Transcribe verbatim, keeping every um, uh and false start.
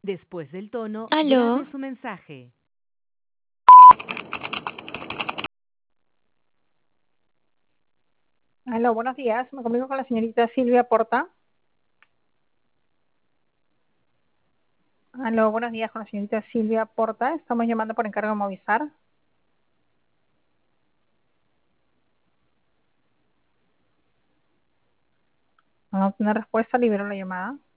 Después del tono, grabe Aló, su mensaje. Aló, buenos días. Me comunico con la señorita Silvia Porta. Aló, buenos días con la señorita Silvia Porta. Estamos llamando por encargo de Movistar. Vamos a tener respuesta, libero la llamada.